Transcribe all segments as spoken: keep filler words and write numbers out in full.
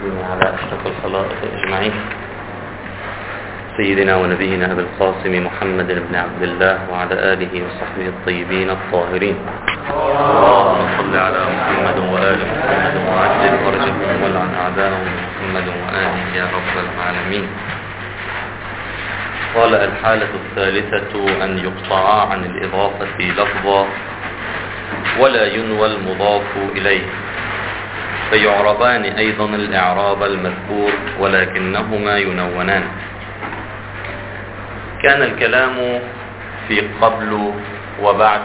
والتسليم على أشرف الخلائق أجمعين سيدنا ونبينا أبي القاسم محمد بن عبد الله وعلى آله وصحبه الطيبين الطاهرين. اللهم صل على محمد وآل محمد وعجل فرجهم ولعن أعداءهم محمد وآله يا رب العالمين. قال: الحالة الثالثة أن يقطع عن الإضافة لفظا ولا ينوى المضاف إليه، فيعربان أيضا الإعراب المذكور ولكنهما ينونان. كان الكلام في قبل وبعد،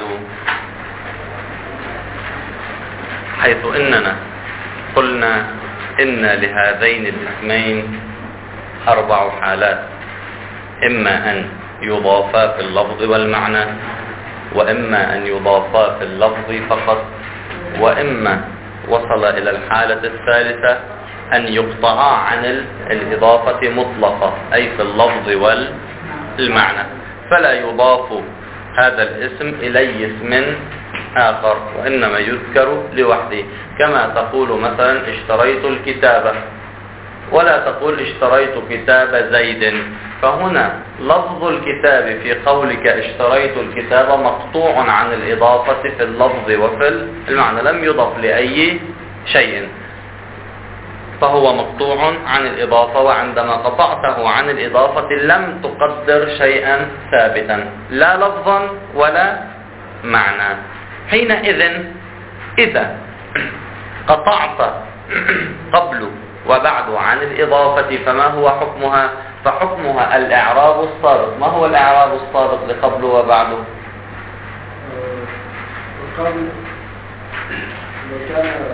حيث إننا قلنا إن لهذين الاسمين أربع حالات: إما أن يضافا في اللفظ والمعنى، وإما أن يضافا في اللفظ فقط، وإما وصل إلى الحالة الثالثة أن يقطعا عن الإضافة مطلقة، أي في اللفظ والمعنى، فلا يضاف هذا الاسم إلي اسم آخر، وإنما يذكر لوحده، كما تقول مثلا اشتريت الكتابة، ولا تقول اشتريت كتاب زيد. فهنا لفظ الكتاب في قولك اشتريت الكتاب مقطوع عن الإضافة في اللفظ وفي المعنى، لم يضف لأي شيء، فهو مقطوع عن الإضافة. وعندما قطعته عن الإضافة لم تقدر شيئا ثابتا، لا لفظا ولا معنى. حينئذ إذا قطعت قبل وبعد عن الإضافة فما هو حكمها؟ فحكمها الإعراب الصادق. ما هو الإعراب الصادق لقبل وبعد؟ قبل كان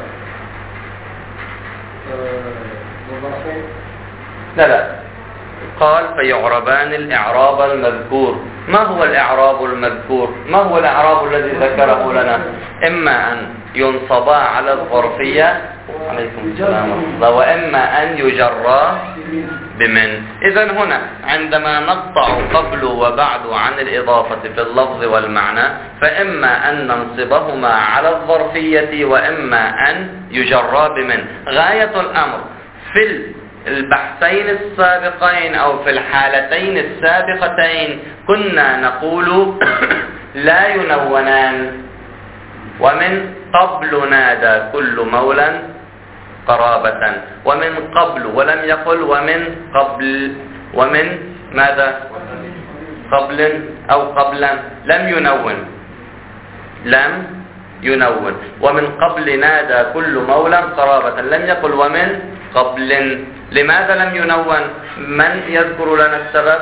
مضافين. لا لا قال: فيعربان الإعراب المذكور. ما هو الإعراب المذكور؟ ما هو الإعراب الذي ذكره لنا؟ إما أن ينصبا على الظرفية، عليكم السلام ورحمة الله، وإما أن يجرا بمن. إذن هنا عندما نقطع قبل وبعد عن الإضافة في اللفظ والمعنى، فإما أن ننصبهما على الظرفية وإما أن يجرا بمن. غاية الأمر في البحثين السابقين أو في الحالتين السابقتين كنا نقول لا ينونان، ومن قبل نادى كل مولى قرابة، ومن قبل، ولم يقل ومن قبل، ومن ماذا؟ قبل أو قبلا، لم ينون لم ينون ومن قبل نادى كل مولى قرابة، لم يقل ومن قبل. لماذا لم ينون؟ من يذكر لنا السبب؟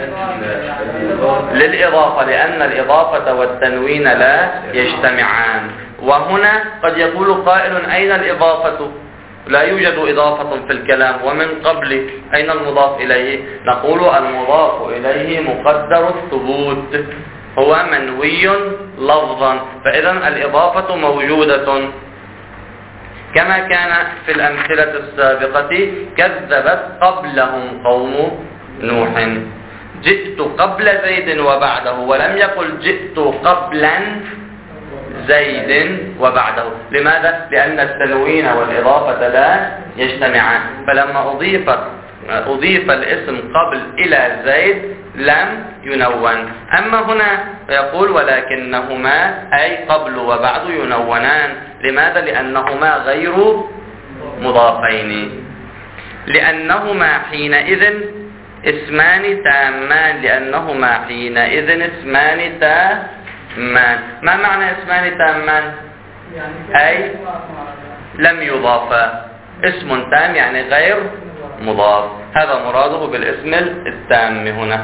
للإضافة، لأن الإضافة والتنوين لا يجتمعان. وهنا قد يقول قائل: أين الإضافة؟ لا يوجد إضافة في الكلام. ومن قبل أين المضاف إليه؟ نقول المضاف إليه مقدر الثبوت، هو منوي لفظا، فإذا الإضافة موجودة. كما كان في الأمثلة السابقة: كذبت قبلهم قوم نوح. جئت قبل زيد وبعده، ولم يقل جئت قبلا زيد وبعده. لماذا؟ لأن التنوين والإضافة لا يجتمعان، فلما أضيف أضيف الاسم قبل إلى زيد لم ينون. أما هنا يقول: ولكنهما أي قبل وبعد ينونان. لماذا؟ لأنهما غير مضافين، لأنهما حينئذ اسمان تامان، لأنهما حينئذ اسمان تامان. ما معنى اسمان تامان؟ أي لم يضافا، اسم تام يعني غير مضاف، هذا مراده بالاسم التام هنا.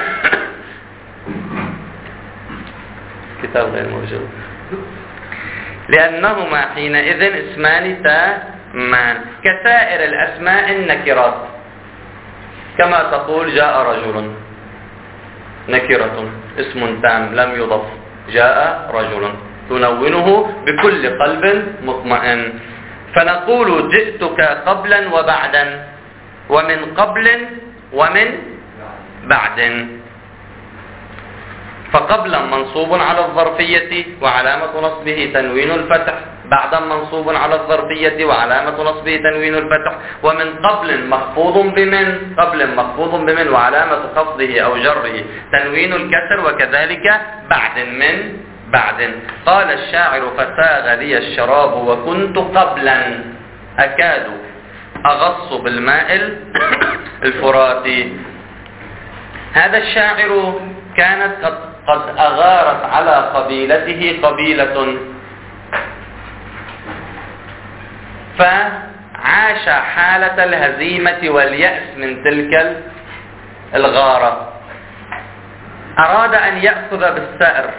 كتاب غير موجود. لأنهما حينئذ اسمان تامان كسائر الأسماء النكرات، كما تقول جاء رجل، نكرة اسم تام لم يضف، جاء رجل، تنونه بكل قلب مطمئن. فنقول جئتك قبلا وبعدا، ومن قبل ومن بعد. فقبلا منصوب على الظرفية وعلامة نصبه تنوين الفتح، بعدا منصوب على الظرفية وعلامة نصبه تنوين الفتح، ومن قبل مخفوض بمن، قبل مخفوض بمن وعلامة خفضه أو جره تنوين الكسر، وكذلك بعد من بعد. قال الشاعر فساغ لي الشراب وكنت قبلا أكاد أغص بالماء الفراتي. هذا الشاعر كانت قد, قد أغارت على قبيلته قبيلة، فعاش حالة الهزيمة واليأس من تلك الغارة. أراد أن يأخذ بالثأر،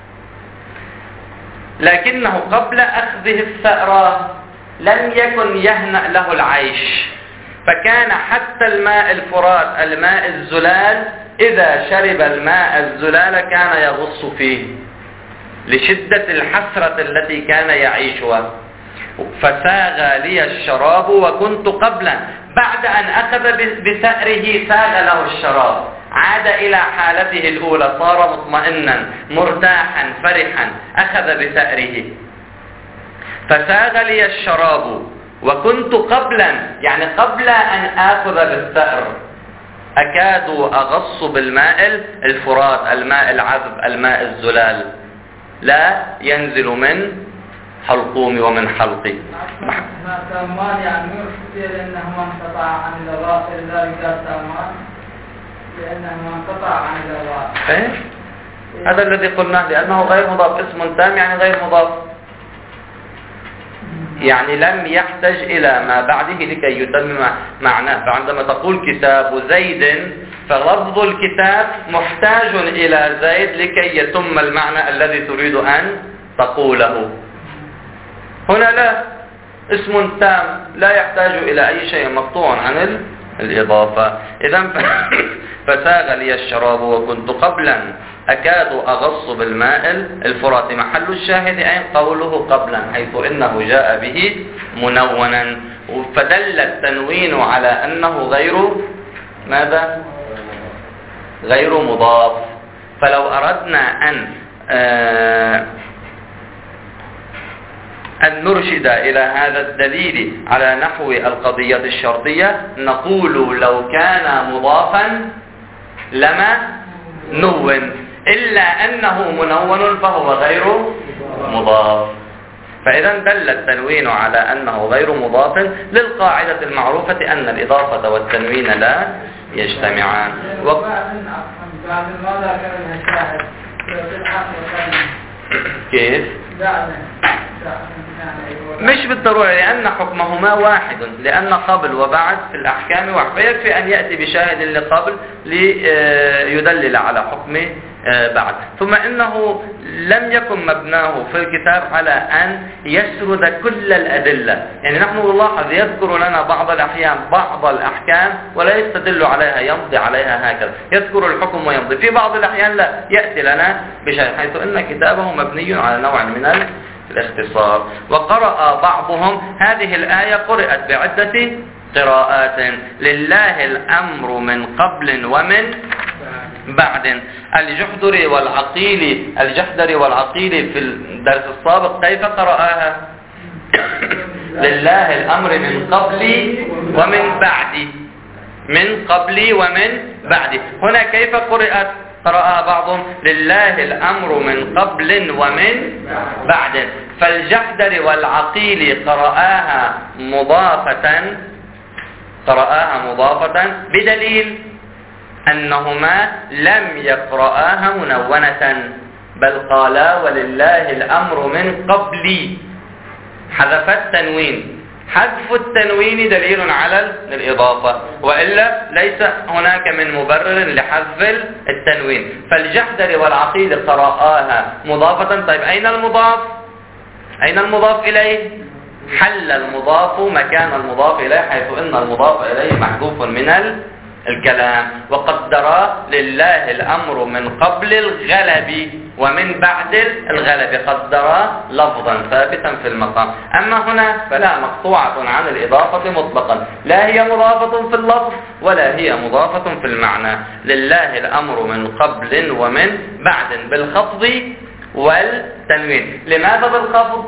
لكنه قبل أخذه الثأر لم يكن يهنأ له العيش، فكان حتى الماء الفرات الماء الزلال إذا شرب الماء الزلال كان يغص فيه لشدة الحسرة التي كان يعيشها. فساغ لي الشراب وكنت قبلا، بعد أن أخذ بثأره ساغ له الشراب، عاد إلى حالته الأولى، صار مطمئنا مرتاحا فرحا، أخذ بثأره. فساغ لي الشراب وكنت قبلا، يعني قبل أن آخذ بالثأر أكاد أغص بالماء الفرات الماء العذب الماء الزلال، لا ينزل من حلقومي ومن حلقي. ما تأمان يعني يرشد لأنه ما انقطع عن الواقع، لذلك تأمان لأنه ما انقطع عن الواقع. إيه؟ هذا الذي قلناه، لأنه غير مضاف، اسم تام يعني غير مضاف، يعني لم يحتج إلى ما بعده لكي يتمم معناه. فعندما تقول كتاب زيد فلفظ الكتاب محتاج إلى زيد لكي يتم المعنى الذي تريد أن تقوله. هنا لا، اسم تام لا يحتاج إلى أي شيء مقطوع عن الإضافة. إذن فساغ لي الشراب وكنت قبلا أكاد أغص بالماء الفرات. محل الشاهد أين قوله قبلا، حيث إنه جاء به منونا، فدل التنوين على أنه غير ماذا؟ غير مضاف. فلو أردنا أن آه أن نرشد إلى هذا الدليل على نحو القضية الشرطية نقول لو كان مضافا لما نون، إلا أنه منون فهو غير مضاف. فإذا دل التنوين على أنه غير مضاف للقاعدة المعروفة أن الإضافة والتنوين لا يجتمعان. و... كيف؟ مش بالضرورة، لأن حكمهما واحد، لأن قبل وبعد في الأحكام واحد، فيكفي أن يأتي بشاهد لقبل ليدلل على حكم بعد. ثم إنه لم يكن مبناه في الكتاب على أن يسرد كل الأدلة، يعني نحن نلاحظ يذكر لنا بعض الأحيان بعض الأحكام ولا يستدل عليها، يمضي عليها هكذا، يذكر الحكم ويمضي. في بعض الأحيان لا، يأتي لنا بشيء، حيث أن كتابه مبني على نوع من الاختصار. وقرأ بعضهم هذه الآية قرأت بعدة قراءات: لله الأمر من قبل ومن بعد. الجحدري والعقيلي الجحدري والعقيلي في الدرس السابق كيف قرأها؟ لله الأمر من قبل ومن بعد، من قبل ومن بعد. هنا كيف قرأت؟ قرأها بعضهم لله الأمر من قبل ومن بعد. فالجحدري والعقيلي قرأها مضافة قرأها مضافة بدليل أنهما لم يقرآها منونة، بل قالا ولله الأمر من قبل، حذف التنوين. حذف التنوين دليل على الإضافة، وإلا ليس هناك من مبرر لحذف التنوين. فالجحدري والعقيل قرآها مضافة. طيب أين المضاف؟ أين المضاف إليه؟ حل المضاف مكان المضاف إليه، حيث إن المضاف إليه محذوف من الكلام. وقدر لله الأمر من قبل الغلب ومن بعد الغلب، قدر لفظا ثابتا في المقام. أما هنا فلا، مقطوعة عن الإضافة مطلقا، لا هي مضافة في اللفظ ولا هي مضافة في المعنى. لله الأمر من قبل ومن بعد بالخفض والتنوين. لماذا بالخفض؟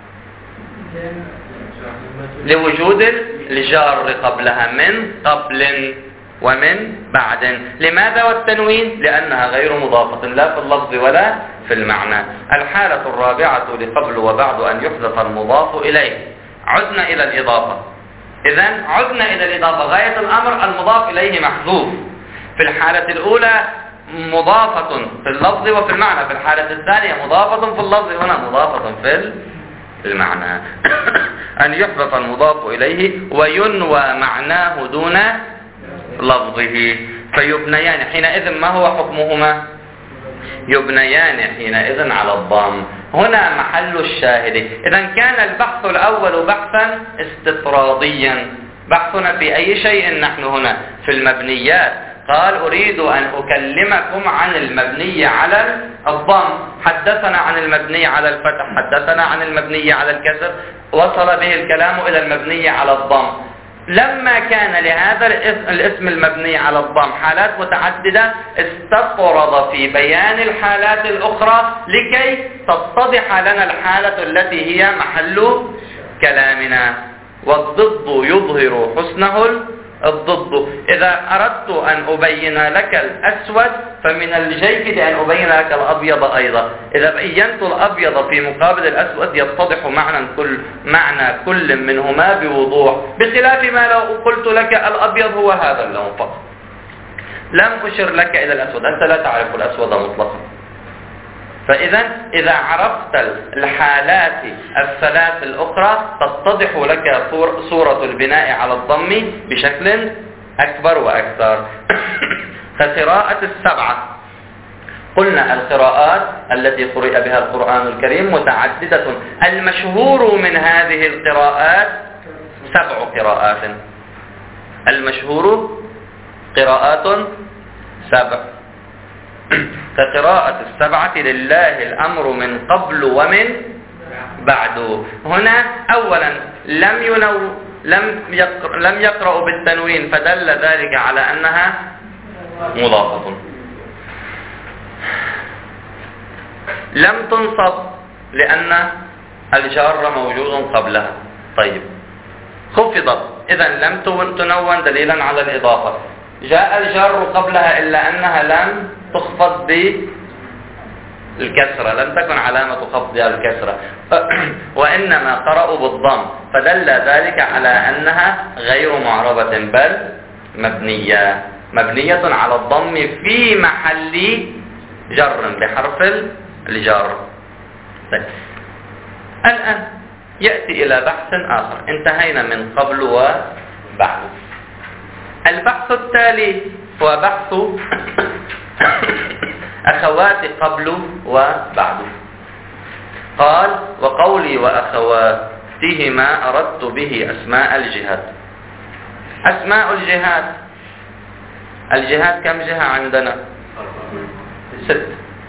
لوجود الجار قبلها، من قبل ومن بعد. لماذا والتنوين؟ لأنها غير مضافة لا في اللفظ ولا في المعنى. الحالة الرابعة لقبل وبعد أن يحذف المضاف إليه. عدنا إلى الإضافة. إذن عدنا إلى الإضافة، غاية الأمر المضاف إليه محذوف. في الحالة الأولى مضافة في اللفظ وفي المعنى، في الحالة الثانية مضافة في اللفظ، هنا مضافة في المعنى. أن يحذف المضاف إليه وينوى معناه دون لفظه، فيبنيان حينئذ. ما هو حكمهما؟ يبنيان حينئذ على الضم. هنا محل الشاهد. إذا كان البحث الأول بحثا استطراديا. بحثنا في أي شيء نحن هنا؟ في المبنيات. قال أريد أن أكلمكم عن المبني على الضم، حدثنا عن المبني على الفتح، حدثنا عن المبني على الكسر، وصل به الكلام إلى المبني على الضم. لما كان لهذا الاسم المبني على الضم حالات متعددة، استطرد في بيان الحالات الأخرى لكي تتضح لنا الحالة التي هي محل كلامنا. والضد يظهر حسنه الضد. إذا أردت أن أبين لك الأسود فمن الجيد أن أبين لك الأبيض أيضا. إذا بينت الأبيض في مقابل الأسود يتضح معنى كل معنى كل منهما بوضوح، بخلاف ما لو قلت لك الأبيض هو هذا اللون فقط، لم أشر لك إلى الأسود، أنت لا تعرف الأسود مطلقا. فإذا إذا عرفت الحالات الثلاث الأخرى تتضح لك صورة البناء على الضم بشكل أكبر وأكثر. فقراءة السبعة، قلنا القراءات التي قرئ بها القرآن الكريم متعددة. المشهور من هذه القراءات سبع قراءات. المشهور قراءات سبع. كقراءة السبعة لله الأمر من قبل ومن بعد. هنا أولا لم ينو لم يقرأ لم يقرأ بالتنوين، فدل ذلك على أنها مضافة. لم تنصب لأن الجار موجود قبلها. طيب، خفضت، إذا لم تنون دليلا على الإضافة. جاء الجار قبلها إلا أنها لم تخفض بالكسرة، لم تكن علامة خفضها الكسرة، وإنما قرأوا بالضم، فدل ذلك على أنها غير معربة بل مبنية مبنية على الضم في محل جر بحرف الجر. طيب. الآن يأتي إلى بحث آخر. انتهينا من قبل وبعد. البحث التالي هو بحث أخوات قبل وبعد. قال: وقولي وأخواتهما أردت به أسماء الجهات. أسماء الجهات، الجهات كم جهة عندنا؟ ست.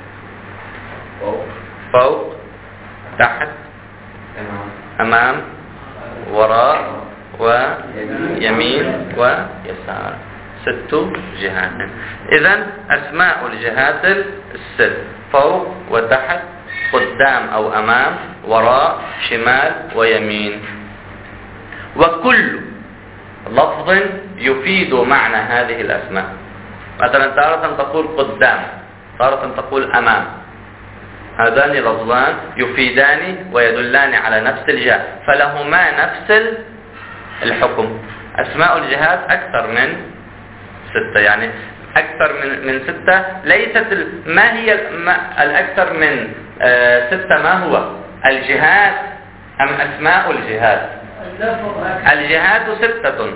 فوق، تحت، أمام، وراء، ويمين ويسار. ست جهات. إذن أسماء الجهات الست: فوق وتحت، قدام أو أمام، وراء، شمال ويمين. وكل لفظ يفيد معنى هذه الأسماء. مثلا تارة تقول قدام، تارة تقول أمام. هذان لفظان يفيدان ويدلان على نفس الجهة، فلهما نفس الحكم. أسماء الجهات أكثر من ستة، يعني أكثر من من ستة. ليست ما هي الأكثر من آه ستة؟ ما هو الجهات أم أسماء الجهات؟ الجهات ستة.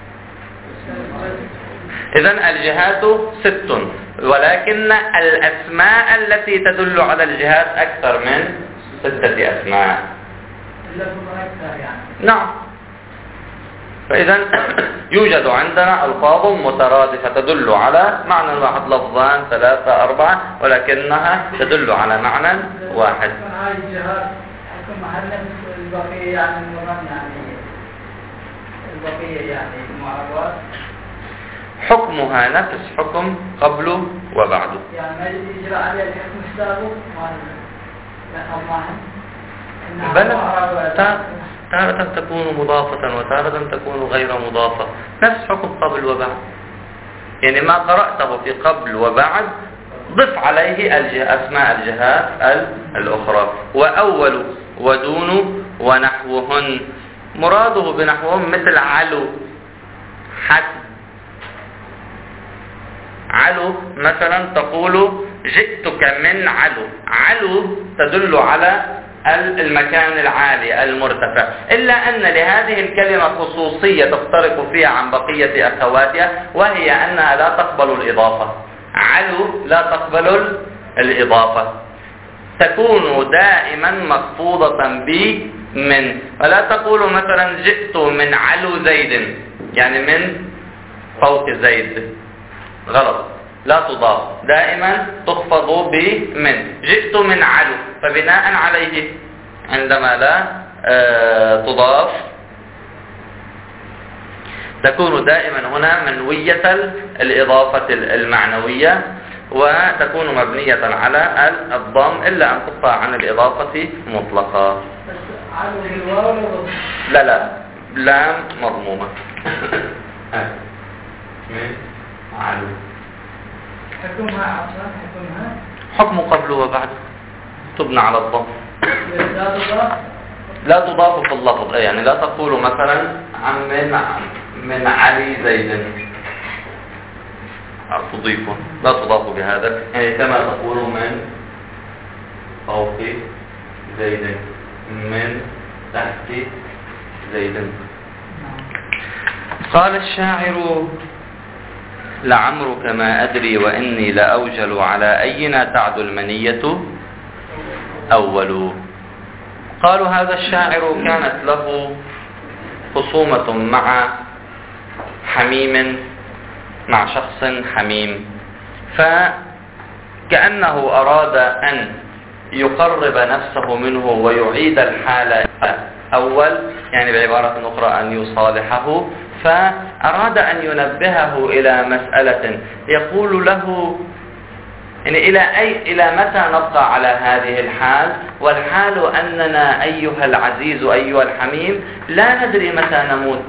إذن الجهات ست، ولكن الأسماء التي تدل على الجهات أكثر من ستة أسماء. نعم. فإذا يوجد عندنا ألفاظ مترادفة تدل على معنى واحد، لفظان ثلاثة أربعة، ولكنها تدل على معنى واحد. هاي الجهات حكم محل البقية يعني المران يعني البقية يعني المعربات حكمها نفس حكم قبل وبعد. يعني ما يجرى عليها الحكم السابق ما بل تارة تكون مضافة وتارة تكون غير مضافة، نفس حكم قبل وبعد. يعني ما قرأته في قبل وبعد ضف عليه أسماء الجهات الأخرى. وأول ودون ونحوهن، مراده بنحوهم مثل علو، حسب. علو مثلا تقول جئتك من علو، علو تدل على المكان العالي المرتفع، إلا أن لهذه الكلمة خصوصية تفترق فيها عن بقية أخواتها، وهي أنها لا تقبل الإضافة. علو لا تقبل الإضافة، تكون دائما مخفوضة بمن، فلا تقول مثلا جئت من علو زيد، يعني من فوق زيد، غلط، لا تضاف، دائما تخفض بمن. جئت من علو، فبناء عليه عندما لا آه تضاف تكون دائما هنا منوية الإضافة المعنوية، وتكون مبنية على الضم، إلا أن تقطع عن الإضافة مطلقا. لا لا، لام مضمومة. علو حكمها عصا، حكمها حكم قبل وبعد، تبنى على الضم، لا تضاف لا تضاف في اللفظ. يعني لا تقول مثلا عن من من علي زيد، تضيفه، لا تضاف بهذا. يعني كما تقول من فوق زيد، من تحت زيد. قال الشاعر لعمرك ما أدري وإني لأوجل على أينا تعد المنية أول. قالوا هذا الشاعر كانت له خصومة مع حميم، مع شخص حميم، فكأنه أراد أن يقرب نفسه منه ويعيد الحالة أول، يعني بعبارة أخرى أن يصالحه، فأراد أن ينبهه إلى مسألة، يقول له يعني إلى أي إلى متى نبقى على هذه الحال؟ والحال أننا أيها العزيز أيها الحميم لا ندري متى نموت.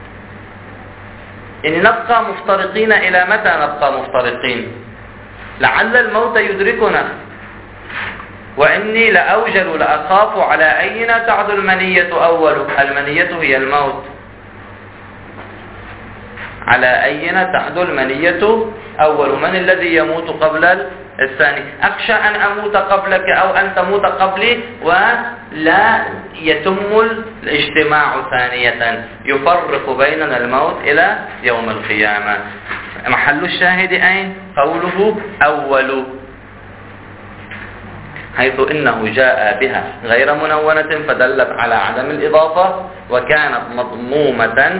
يعني نبقى مفترقين إلى متى نبقى مفترقين؟ لعل الموت يدركنا، وإني لأوجل لأخاف على أينا تعد المنية أول. المنية هي الموت، على أينا تعد المنية أول. من الذي يموت قبل الثاني؟ أخشى أن أموت قبلك أو أن تموت قبلي ولا يتم الاجتماع ثانية، يفرق بيننا الموت إلى يوم القيامة. محل الشاهد أين؟ قوله أول، حيث إنه جاء بها غير منونة فدلت على عدم الإضافة، وكانت مضمومة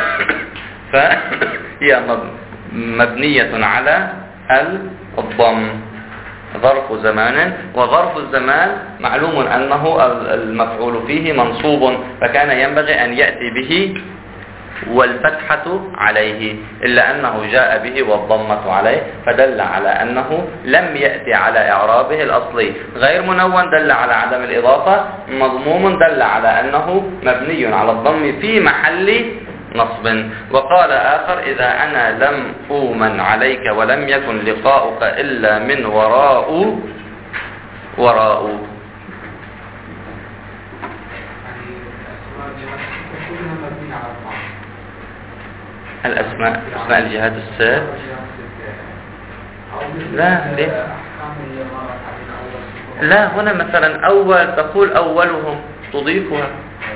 فهي مبنية على الضم. ظرف زمان، وظرف الزمان معلوم أنه المفعول فيه منصوب، فكان ينبغي أن يأتي به والفتحة عليه، إلا أنه جاء به والضمة عليه، فدل على أنه لم يأتي على إعرابه الأصلي. غير منون دل على عدم الإضافة، مضموم دل على أنه مبني على الضم في محل نصب. وقال آخر إذا أنا لم أومن عليك ولم يكن لقاؤك إلا من وراء وراء. الأسماء أسماء الجهات الست لا ليه؟ لا هنا مثلا أول تقول أولهم تضيفها.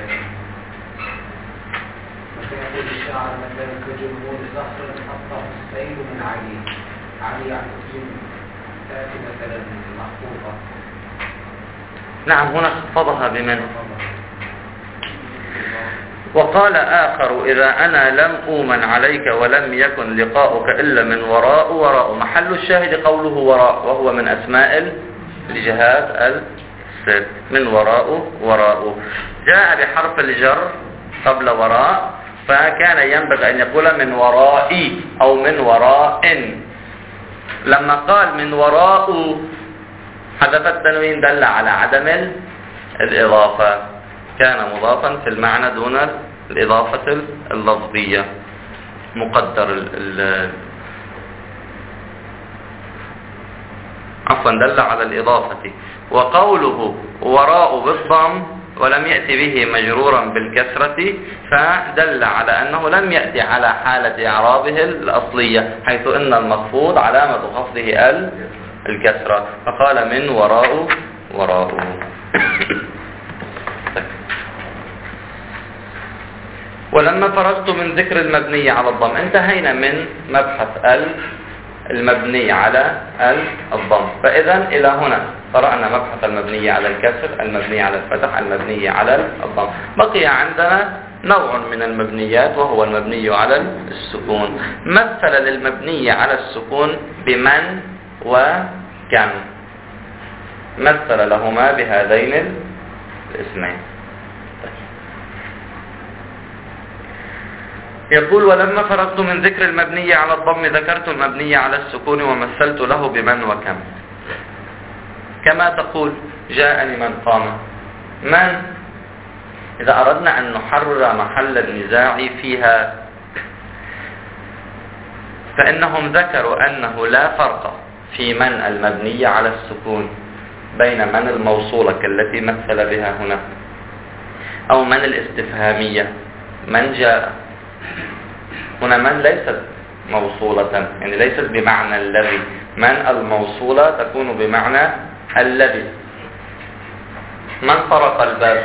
الشاعر مثلا كجمهور صخر حطه السيل من علي، علي عقيم تأتي مثلا محفوظة. نعم هنا خفضها بمن؟ وقال آخر إذا أنا لم أؤمن عليك ولم يكن لقاؤك إلا من وراء وراء. محل الشاهد قوله وراء، وهو من أسماء الجهات الست، من وراء وراء. جاء بحرف الجر قبل وراء، فكان ينبغي أن يقول من ورائي أو من وراء. لما قال من وراء حذف التنوين دل على عدم الإضافة، كان مضافا في المعنى دون الإضافة اللفظية، مقدر ال ال عفوا دل على الإضافة. وقوله وراء بالضم ولم يأتي به مجرورا بالكسرة، فدل على أنه لم يأتي على حالة إعرابه الأصلية، حيث أن المخفوض علامة خفضه ال الكسرة، فقال من وراء وراء. ولما فرغت من ذكر المبني على الضم، انتهينا من مبحث ال المبني على الضم. فإذا إلى هنا قرأنا مبحث المبني على الكسر، المبني على الفتح، المبني على الضم. بقي عندنا نوع من المبنيات وهو المبني على السكون. مثل للمبني على السكون بمن وكم، مثل لهما بهذين الاسمين. يقول ولما فرغت من ذكر المبني على الضم ذكرت المبني على السكون ومثلت له بمن وكم. كما تقول جاءني من قام. من إذا أردنا أن نحرر محل النزاع فيها، فإنهم ذكروا أنه لا فرق في من المبنية على السكون بين من الموصولة كالتي مثل بها هنا، أو من الاستفهامية من جاء. هنا من ليست موصولة، يعني ليست بمعنى الذي، من الموصولة تكون بمعنى الذي. من طرق الباب،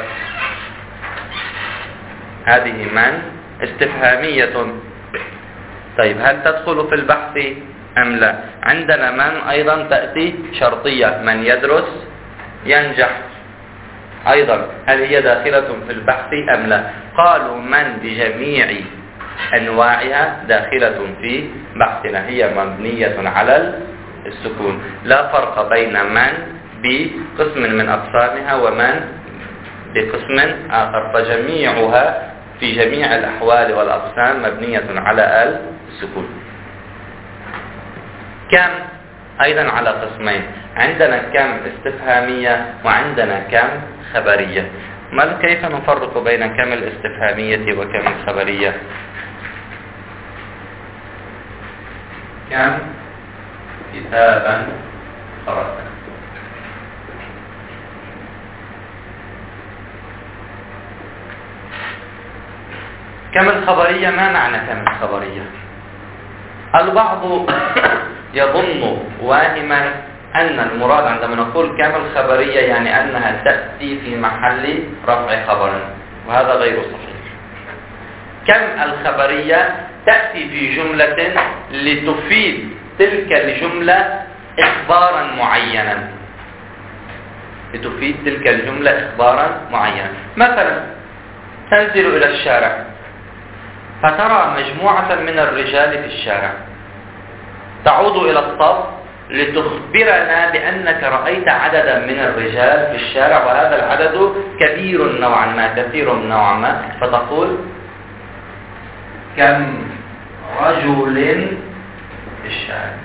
هذه من استفهامية. طيب هل تدخل في البحث أم لا؟ عندنا من أيضا تأتي شرطية، من يدرس ينجح أيضا، هل هي داخلة في البحث أم لا؟ قالوا من بجميع أنواعها داخلة في بحثنا، هي مبنية على السكون، لا فرق بين من بقسم من أقسامها ومن بقسم آخر، فجميعها في جميع الأحوال والأقسام مبنية على السكون. كم أيضا على قسمين، عندنا كم استفهامية وعندنا كم خبرية. ما كيف نفرق بين كم الاستفهامية وكم الخبرية؟ كم كتابا قرأت، كم الخبرية. ما معنى كم الخبرية؟ البعض يظن واهما أن المراد عندما نقول كم الخبرية يعني أنها تأتي في محل رفع خبر، وهذا غير صحيح. كم الخبرية تأتي في جملة لتفيد تلك الجملة إخبارا معينا، لتفيد تلك الجملة إخبارا معينا. مثلا تنزل إلى الشارع فترى مجموعة من الرجال في الشارع، تعود إلى الصف لتخبرنا بأنك رأيت عددا من الرجال في الشارع، وهذا العدد كبير نوعا ما، كثير نوعا ما، فتقول كم رجل في الشارع.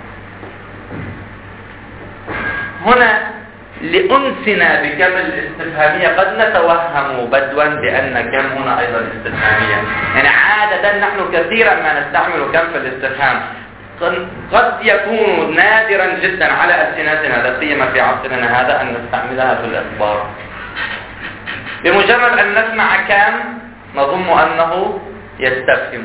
هنا لأنسنا بكم الاستفهامية قد نتوهم بدوا بأن كم هنا أيضا استفهامية، يعني عادة نحن كثيرا ما نستعمل كم في الاستفهام، قد يكون نادرا جدا على ألسنتنا لا سيما في عصرنا هذا أن نستعملها في الإخبار. بمجرد أن نسمع كم نظن أنه يستفهم.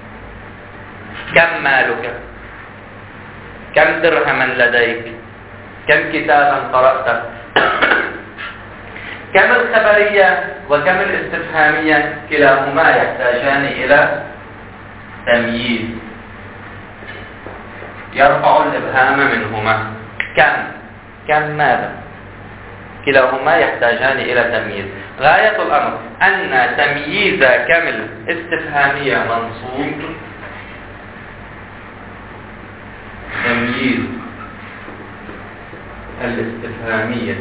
كم مالك، كم درهما لديك، كم كتابا قرأت. كم الخبرية وكم الاستفهامية كلاهما يحتاجان إلى تمييز يرفع الإبهام منهما. كم كم ماذا، كلاهما يحتاجان إلى تمييز. غاية الأمر أن تمييز كم الاستفهامية منصوب، تمييز الاستفهامية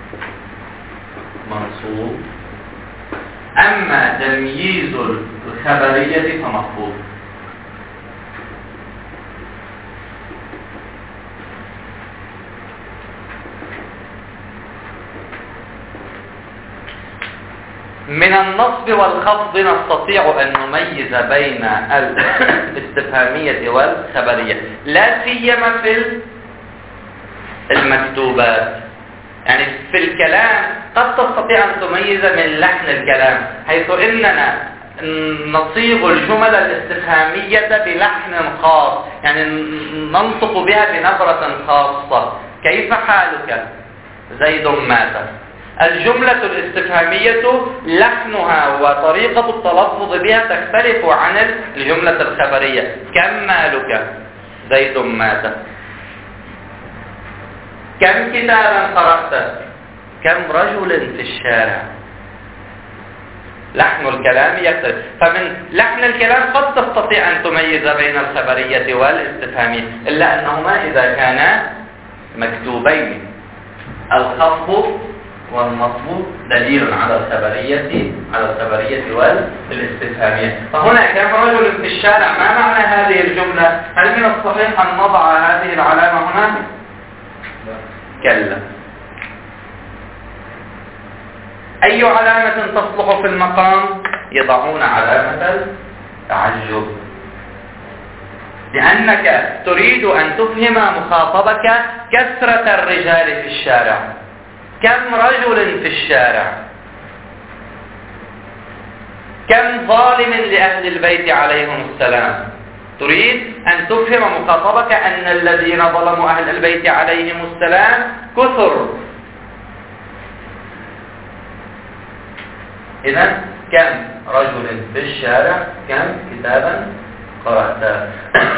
منصوب، أما تمييز الخبرية فمخفوض. من النصب والخفض نستطيع أن نميز بين الاستفهامية والخبرية، لا سيما في المكتوبات. يعني في الكلام قد تستطيع أن تميز من لحن الكلام، حيث إننا نصيغ الجمل الاستفهامية بلحن خاص، يعني ننطق بها بنبرة خاصة. كيف حالك؟ زيد مات. الجملة الاستفهامية لحنها وطريقة التلفظ بها تختلف عن الجملة الخبرية. كم مالك؟ زيد مات. كم كتابا قرأت؟ كم رجل في الشارع؟ لحن الكلام يختلف، فمن لحن الكلام قد تستطيع أن تميز بين الخبرية والاستفهامية، إلا أنهما إذا كانا مكتوبين. الخفض والنصب دليل على الخبرية على الخبرية والاستفهامية. فهنا كم رجل في الشارع، ما معنى هذه الجملة؟ هل من الصحيح أن نضع هذه العلامة هنا؟ كلا. أي علامة تصلح في المقام؟ يضعون علامة التعجب، لأنك تريد أن تفهم مخاطبك كثرة الرجال في الشارع. كم رجل في الشارع؟ كم ظالم لأهل البيت عليهم السلام؟ تريد أن تفهم مخاطبك أن الذين ظلموا أهل البيت عليهم السلام كثر. إذن كم رجل في الشارع؟ كم كتابا قرأت؟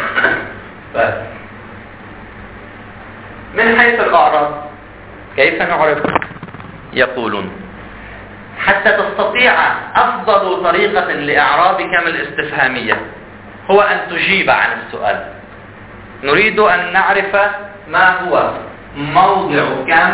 من حيث الأعراض كيف نعرف؟ يقولون حتى تستطيع أفضل طريقة لإعراب كم الاستفهامية هو أن تجيب عن السؤال. نريد أن نعرف ما هو موضع كم،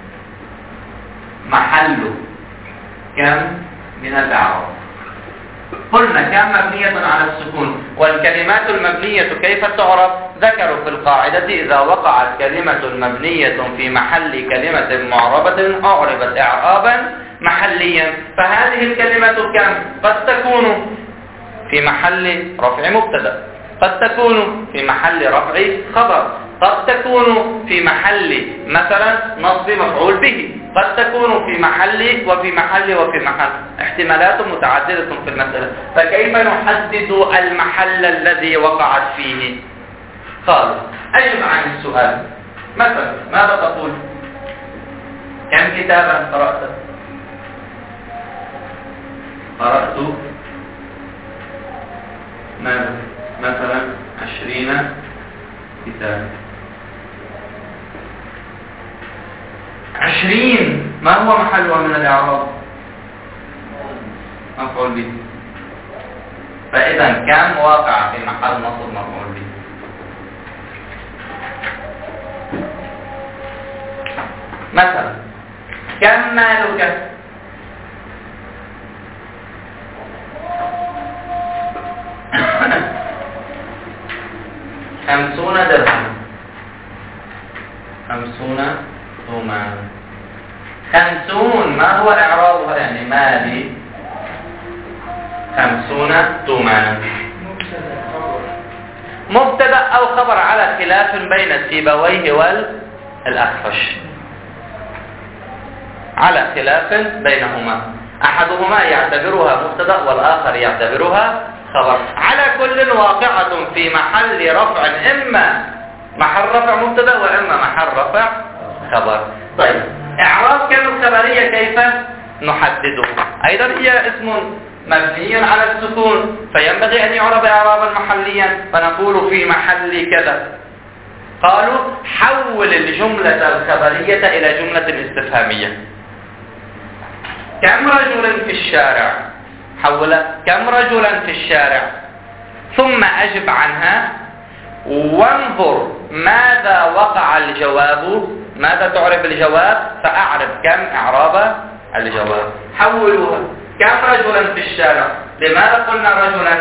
محل كم من الإعراب. قلنا كم مبنية على السكون، والكلمات المبنية كيف تعرف؟ ذكروا في القاعدة إذا وقعت كلمة مبنية في محل كلمة معربة أعربت إعرابا محليا. فهذه الكلمة كم قد تكون في محل رفع مبتدأ، قد تكون في محل رفع خبر، قد تكون في محل مثلا نصب مفعول به، قد تكون في محل وفي محل وفي محل، احتمالات متعددة في المسألة. فكيف نحدد المحل الذي وقعت فيه؟ قالوا أجب عن السؤال. مثلا ماذا تقول؟ كم كتابا قرأت؟ قرأت ماذا؟ مثلا عشرين كتابا. عشرين ما هو محلها من الإعراب؟ مفعول به. فإذا كم واقع في محل نصب مفعول به. مثلا كم مالك؟ خمسون درهم. خمسون ثمان. خمسون ما هو إعرابها؟ يعني مالي خمسون ثمانا. مبتدأ أو خبر على خلاف بين سيبويه والأخفش، على خلاف بينهما، أحدهما يعتبرها مبتدأ والآخر يعتبرها خبر. على كل واقعة في محل رفع، إما محل رفع مبتدأ وإما محل رفع خبر. طيب إعراب كم الخبرية كيف نحدده؟ أيضا هي اسم مبني على السكون، فينبغي أن يعرب إعرابا محليا، فنقول في محل كذا. قالوا حول الجملة الخبرية إلى جملة استفهامية. كم رجل في الشارع، حولها كم رجلا في الشارع، ثم أجب عنها وانظر ماذا وقع الجواب، ماذا تعرف الجواب، فأعرف كم إعراب الجواب. حولوها كم رجلا في الشارع. لماذا قلنا رجلا؟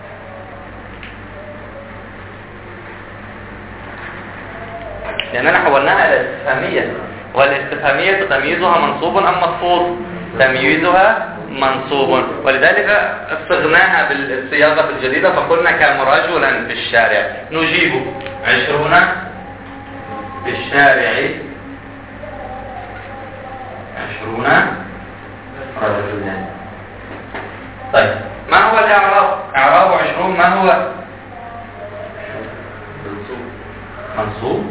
لأننا حولناها إلى استفهامية، والاستفهامية تمييزها منصوب أم مخفوض؟ تمييزها منصوب، ولذلك صغناها بالصياغة الجديدة فقلنا كم رجلا في الشارع. نجيب عشرون في الشارع، عشرون رجلا. طيب ما هو الإعراب؟ إعراب عشرون ما هو؟ منصوب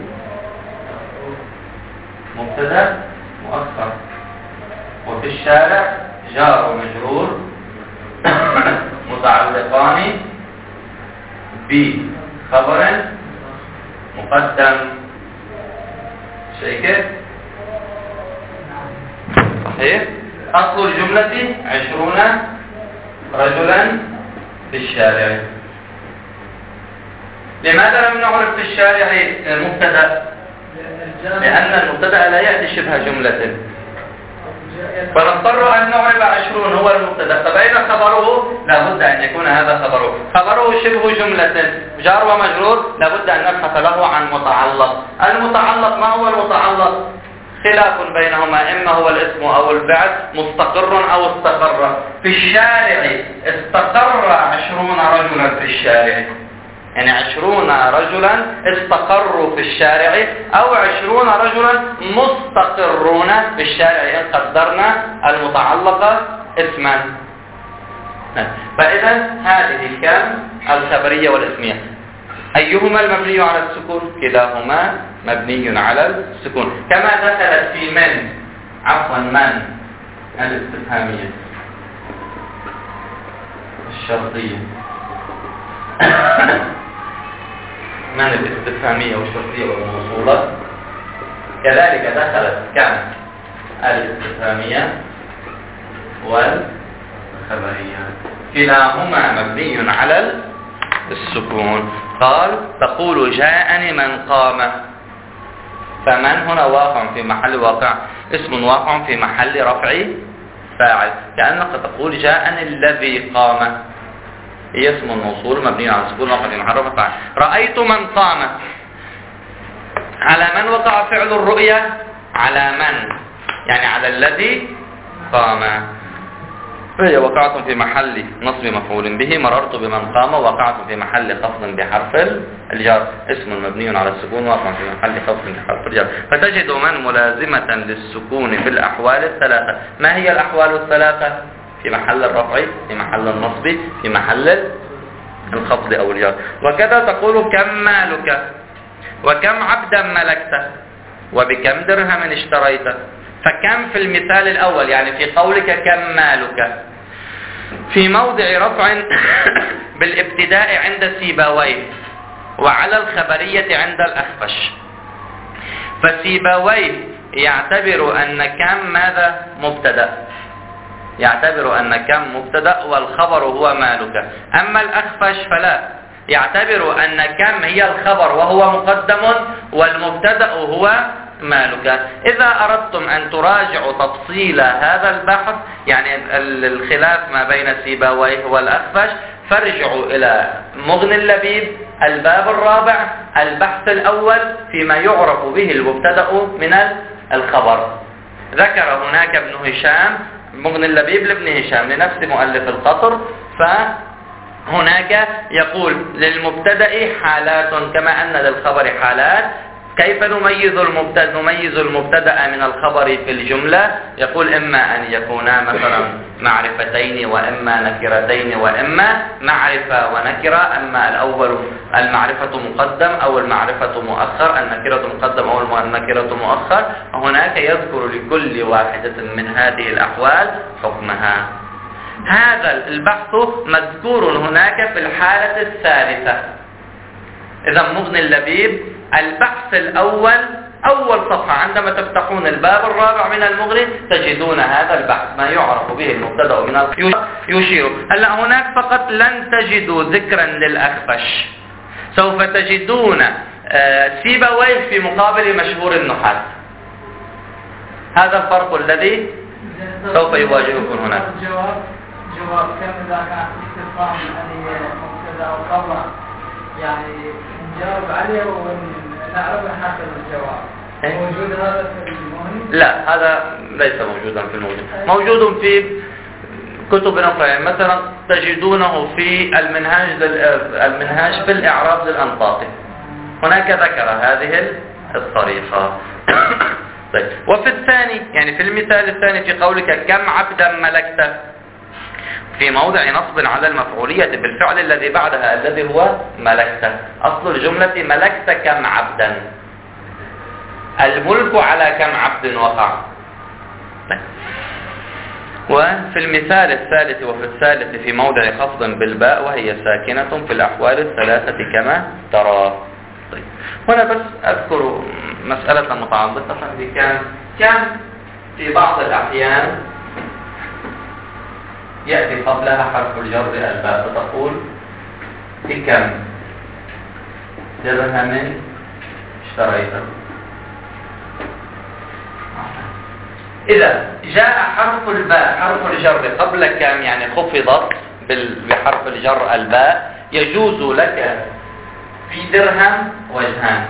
مبتدأ مؤخر، وفي الشارع جار ومجرور متعلقان بخبر مقدم. شيء كيف؟ صحيح. أصل الجملة عشرون رجلا في الشارع. لماذا لم نعرف في الشارع المبتدأ؟ لأن المبتدأ لا يأتي شبه جملة، فنضطر أن نعرف عشرون هو المبتدأ، فبين خبره لابد أن يكون هذا خبره، خبره شبه جملة جار ومجرور لابد أن نبحث له عن متعلق. المتعلق ما هو المتعلق؟ خلاف بينهما، إما هو الاسم أو الفعل، مستقر أو استقر. في الشارع استقر عشرون رجلا في الشارع، يعني عشرون رجلا استقروا في الشارع، أو عشرون رجلا مستقرون في الشارع إن قدرنا المتعلقة اسما. فإذا هذه كم الخبرية والاسمية. أيهما المبني على السكون؟ كلاهما مبني على السكون، كما دخلت في من عفوا من الاستفهامية الشرطية من الاستفهامية والشرطية والموصولة، كذلك دخلت كم الاستفهامية والخبرية، كلاهما مبني على السكون. قال تقول جاءني من قام، فمن هنا واقع في محل واقع، اسم واقع في محل رفع فاعل، كأنك تقول جاءني الذي قام، هي اسم موصول مبني على السكون واقع في محل رفع فاعل. رأيت من قام، على من وقع فعل الرؤية؟ على من، يعني على الذي قام، فهي وقعت في محل نصب مفعول به. مررت بمن قام وقعت في محل خفض بحرف الجر، اسم مبني على السكون واقع في محل خفض بحرف الجر. فتجد من ملازمة للسكون في الأحوال الثلاثة. ما هي الأحوال الثلاثة؟ في محل الرفع، في محل النصب، في محل الخفض أو الجر. وكذا تقول كم مالك، وكم عبدا ملكت، وبكم درهم اشتريت. فكم في المثال الأول، يعني في قولك كم مالك، في موضع رفع بالابتداء عند سيبويه، وعلى الخبرية عند الأخفش. فسيبويه يعتبر أن كم ماذا؟ مبتدأ، يعتبر أن كم مبتدأ والخبر هو مالك. أما الأخفش فلا، يعتبر أن كم هي الخبر وهو مقدم، والمبتدأ هو مالك. إذا أردتم أن تراجعوا تفصيل هذا البحث، يعني الخلاف ما بين سيبويه والأخفش، فارجعوا إلى مغني اللبيب الباب الرابع البحث الأول فيما يعرف به المبتدأ من الخبر. ذكر هناك ابن هشام، مغني اللبيب لابن هشام لنفس مؤلف القصر، فهناك يقول للمبتدأ حالات كما أن للخبر حالات. كيف نميز المبتدأ نميز المبتدأ من الخبر في الجملة؟ يقول إما أن يكونا مثلا معرفتين وإما نكرتين وإما معرفة ونكرة. أما الأول المعرفة مقدم أو المعرفة مؤخر، النكرة مقدم أو النكرة مؤخر. هناك يذكر لكل واحدة من هذه الأحوال حكمها. هذا البحث مذكور هناك في الحالة الثالثة. إذا مغني اللبيب البحث الأول أول صفحة عندما تفتحون الباب الرابع من المغني تجدون هذا البحث، ما يعرف به المبتدأ من يشير. هلا هناك فقط لن تجدوا ذكرا للأخفش، سوف تجدون سيبويه في مقابل مشهور النحاة. هذا الفرق الذي سوف يواجهكم هناك. جواب جواب كم إذا كان استفهام يعني مبتدأ أو خبر، يعني نجاوب عليه ونعرف حاصل الجواب. موجود هذا في المغني؟ لا، هذا ليس موجودا في المغني، موجود في كتب أخرى. مثلا تجدونه في المنهاج المنهاج بالإعراب للأنطاطي، هناك ذكر هذه الطريقة. طيب، وفي الثاني يعني في المثال الثاني في قولك كم عبدا ملكت، في موضع نصب على المفعولية بالفعل الذي بعدها الذي هو ملكت. أصل الجملة ملكت كم عبدا، الملك على كم عبد وقع. وفي المثال الثالث وفي الثالث في موضع خفض بالباء وهي ساكنة في الأحوال الثلاثة كما ترى. طيب، هنا بس أذكر مسألة متعلقة بكم. كم في بعض الأحيان يأتي قبلها حرف الجر الباء، فتقول بكم درهم اشتريته. إذا جاء حرف الباء حرف الجر قبل كم يعني خفضت بحرف الجر الباء، يجوز لك في درهم وجهان.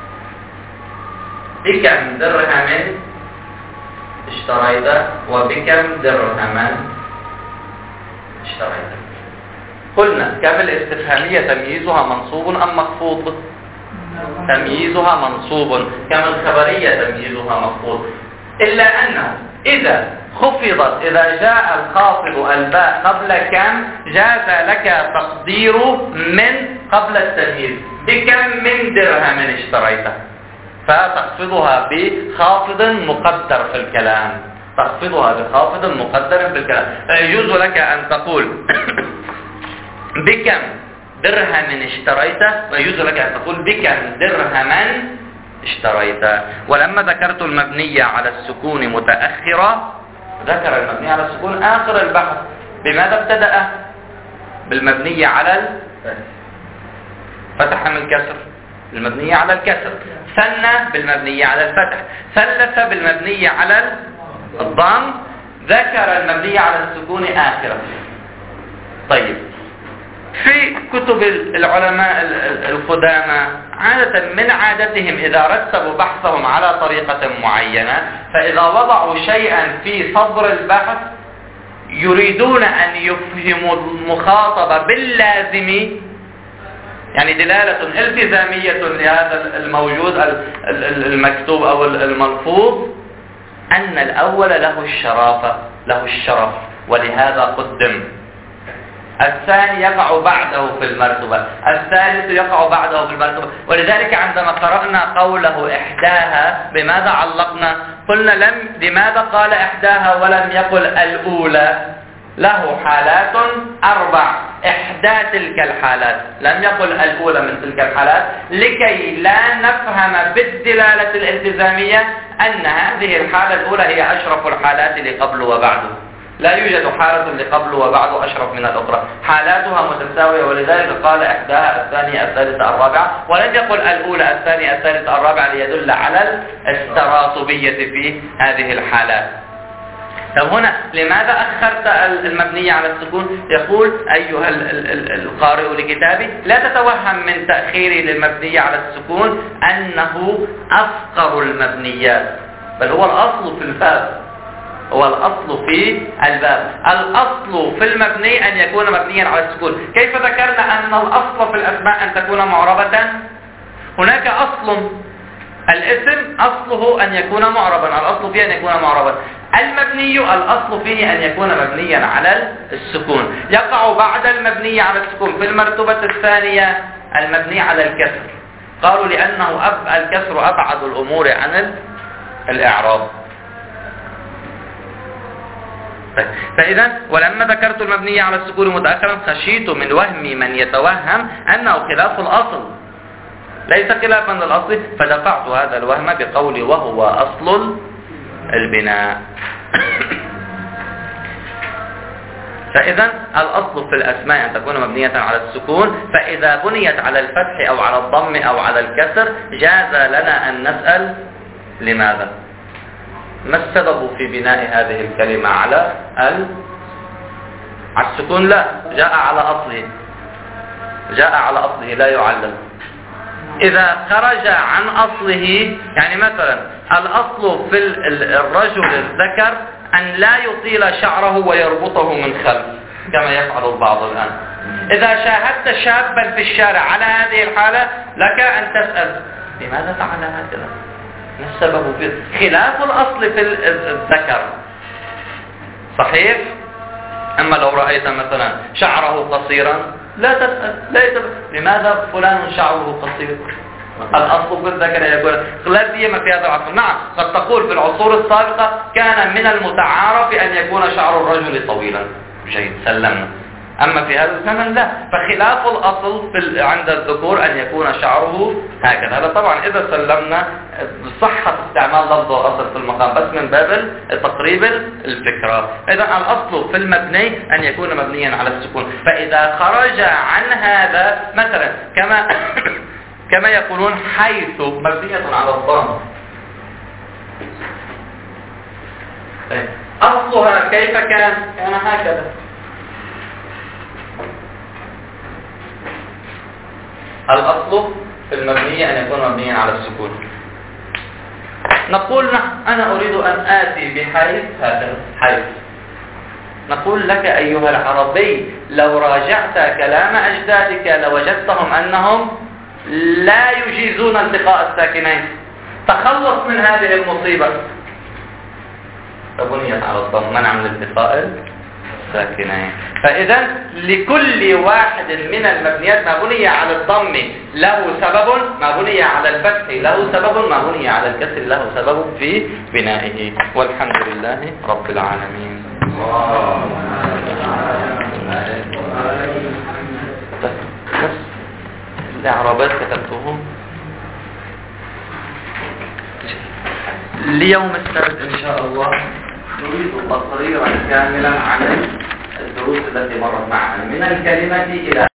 بكم درهم اشتريته وبكم درهما اشتريته. قلنا كم الاستفهامية تمييزها منصوب أم مخفوض؟ تمييزها منصوب. كم الخبرية تمييزها مخفوض، إلا أنه إذا خفضت إذا جاء الخافض الباء قبل كم جاز لك تقدير من قبل التمييز. بكم من درهم اشتريته، فتخفضها بخافض مقدر في الكلام، تخفضها بخافض مقدر في الكلام. يجوز لك أن تقول بكم درهم اشتريته، ويجوز لك أن تقول بكم درهما اشتريته. ولما ذكرت المبنية على السكون متأخرة، ذكر المبنية على السكون آخر البحث. بماذا ابتدأ؟ بالمبنية على الفتح، فتح من الكسر، المبنية على الكسر. ثنى بالمبنية على الفتح، ثلث بالمبنية على الضم، ذكر المبنية على السكون آخرا. طيب، في كتب العلماء القدامى عادة من عادتهم إذا رتبوا بحثهم على طريقة معينة، فإذا وضعوا شيئا في صدر البحث يريدون أن يفهموا المخاطب باللازم، يعني دلالة التزامية لهذا الموجود المكتوب أو الملفوظ، أن الأول له الشرافة له الشرف ولهذا قدم، الثاني يقع بعده في المرتبة، الثالث يقع بعده في المرتبة. ولذلك عندما قرأنا قوله إحداها بماذا علقنا؟ قلنا لم لماذا قال إحداها ولم يقل الأولى؟ له حالات أربع، إحدى تلك الحالات، لم يقل الأولى من تلك الحالات، لكي لا نفهم بالدلالة الالتزامية أن هذه الحالة الأولى هي أشرف الحالات لقبل وبعده. لا يوجد حالة لقبل وبعد أشرف من الأخرى، حالاتها متساوية. ولذلك قال إحداها الثانية الثالثة الرابعة، ولم يقل الأولى الثانية الثالثة الرابعة ليدل على التراتبية في هذه الحالات. طب هنا لماذا أخرت المبنية على السكون؟ يقول أيها القارئ لكتابي لا تتوهم من تأخيري للمبنية على السكون أنه أفقر المبنيات، بل هو الأصل في الباب، هو الأصل في الباب. الأصل في المبني أن يكون مبنيا على السكون. كيف ذكرنا أن الأصل في الأسماء أن تكون معربة؟ هناك أصل، الاسم أصله أن يكون معربا، الأصل فيه أن يكون معربا. المبني الأصل فيه أن يكون مبنيا على السكون، يقع بعد المبني على السكون في المرتبة الثانية المبني على الكسر. قالوا لأنه أب الكسر أبعد الأمور عن الإعراب. فإذا ولما ذكرت المبنية على السكون متأخرا خشيت من وهم من يتوهم أنه خلاف الأصل، ليس خلافا للأصل، فدفعت هذا الوهم بقولي وهو أصل البناء. فإذا الأصل في الأسماء أن تكون مبنية على السكون، فإذا بنيت على الفتح أو على الضم أو على الكسر جاز لنا أن نسأل لماذا؟ ما السبب في بناء هذه الكلمة على ال... على السكون؟ لا، جاء على أصله، جاء على أصله لا يعلل. إذا خرج عن أصله، يعني مثلا الأصل في الرجل الذكر أن لا يطيل شعره ويربطه من خلف كما يفعل البعض الآن. إذا شاهدت شابا في الشارع على هذه الحالة لك أن تسأل لماذا فعل هكذا؟ ما السبب في خلاف الأصل في الذكر؟ صحيح؟ أما لو رأيت مثلا شعره قصيرا لا تسأل، لا يتبع. لماذا فلان شعره قصير؟ الأصل في الذكر يقول لا سيما في هذا العصر. نعم، قد تقول في العصور السابقة كان من المتعارف أن يكون شعر الرجل طويلا، جيد، سلمنا. أما في هذا الزمن لا، فخلاف الأصل في عند الذكور أن يكون شعره هكذا. هذا طبعا إذا سلمنا صحة استعمال لفظ الأصل في المقام، بس من باب تقريب الفكرة. إذا الأصل في المبني أن يكون مبنيا على السكون، فإذا خرج عن هذا مثلا كما كما يقولون حيث مبنية على الضم، أصلها كيف كان؟ كان هكذا. الأصل في المبنية أن يكون مبنيا على السكون. نقول أنا أريد أن آتي بحيث هكذا، حيث. نقول لك أيها العربي لو راجعت كلام أجدادك لوجدتهم أنهم لا يجيزون التقاء الساكنين، تخلص من هذه المصيبة. فبنيت على الضم منع من التقاء الساكنين. فإذا لكل واحد من المبنيات ما بني على الضم له سبب، ما بني على الفتح له سبب، ما بني على الكسر له سبب في بنائه. والحمد لله رب العالمين. الإعرابات كتبتهم ليوم السبت إن شاء الله. نريد تقريرا كاملا عن الدروس التي مرت معنا من الكلمة إلى